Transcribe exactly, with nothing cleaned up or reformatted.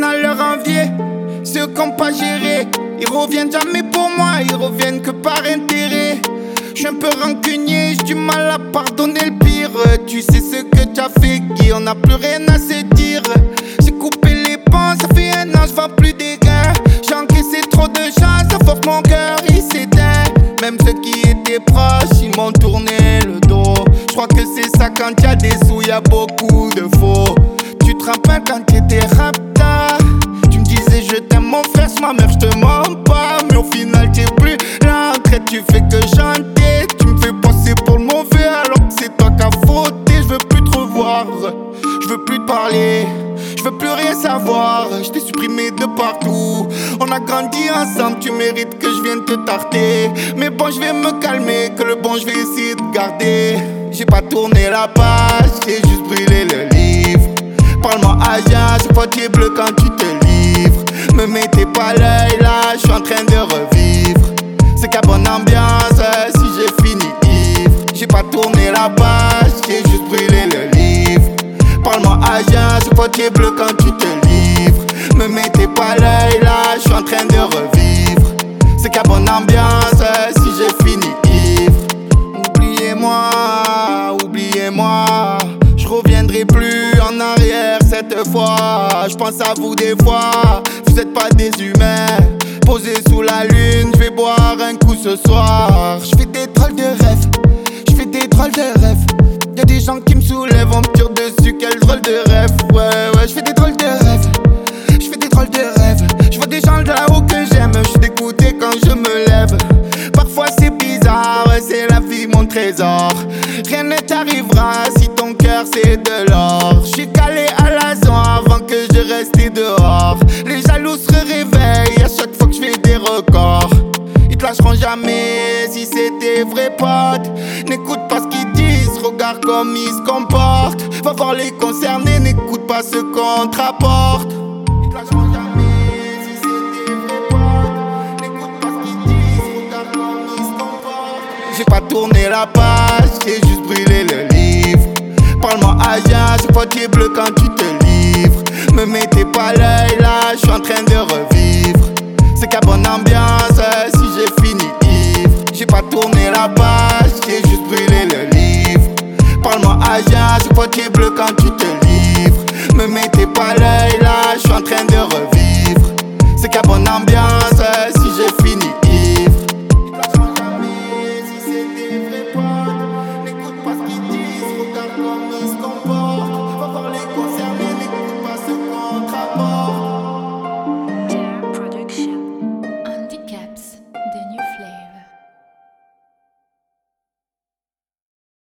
à leur envier ceux qu'on pas géré. Ils reviennent jamais pour moi, ils reviennent que par intérêt. J'suis un peu rancunier, j'ai du mal à pardonner le pire. Tu sais ce que t'as fait, Guy, on n'a plus rien à se dire. J'ai coupé les ponts, ça fait un an, j'vends plus des gains. J'ai encaissé trop de chance, ça force mon cœur, il s'éteint. Même ceux qui étaient proches, ils m'ont tourné le dos. J'crois que c'est ça quand y'a des sous, y'a beaucoup de faux. Tu te rappelles quand t'étais rapta? Tu me disais je t'aime mon frère, c'est ma mère, j'te mens pas. Mais au final t'es plus là, en traite, tu fais que chanter. Tu me fais passer pour le mauvais alors que c'est toi qui as fauté. Je veux plus te revoir, je veux plus te parler, je veux plus rien savoir. Je t'ai supprimé de partout, on a grandi ensemble, tu mérites que je vienne te tarter. Mais bon je vais me calmer, que le bon je vais essayer de garder. J'ai pas tourné la page, j'ai juste brûlé le livre. Parle-moi agent, ce fois tu es bleu quand tu te livres. Me mettez pas l'œil là, je suis en train de revivre. C'est qu'à bonne ambiance si j'ai fini ivre. J'ai pas tourné la page, j'ai juste brûlé le livre. Parle-moi agent, ce fois tu es bleu quand tu te livres. Me mettez pas l'œil là, je suis en train de revivre. C'est qu'à bonne ambiance si j'ai fini ivre. Oubliez-moi, oubliez-moi. Je reviendrai plus en arrière cette fois. Je pense à vous des fois, vous êtes pas des humains. Posé sous la lune, je vais boire un coup ce soir. Je fais des drôles de rêves, je fais des drôles de rêves. Y'a des gens qui me soulèvent, on me tire dessus, quel drôle de rêve. Ouais, ouais, je fais des drôles de rêves, je fais des drôles de rêves. Je vois des gens de là-haut que j'aime, je suis dégoûté quand je me lève. Parfois c'est bizarre, c'est la vie mon trésor. Rien ne t'arrivera si ton cœur c'est de l'or. J'suis calé à la zone avant que je restais dehors. Les jaloux se réveillent à chaque fois que je fais des records. Ils te lâcheront jamais si c'est tes vrais potes. N'écoute pas ce qu'ils disent, regarde comme ils se comportent. Va voir les concernés, n'écoute pas ce qu'on te rapporte. Ils te lâcheront jamais si c'est tes vrais potes. N'écoute pas ce qu'ils disent, regarde comme ils se comportent. J'ai pas tourné la page, j'ai juste brûlé le livre. Parle-moi agent, chaque fois tu es bleu quand tu te livres. Me mettez pas l'œil là, je suis en train de revivre. C'est qu'à bonne ambiance si j'ai fini ivre. J'ai pas tourné la page.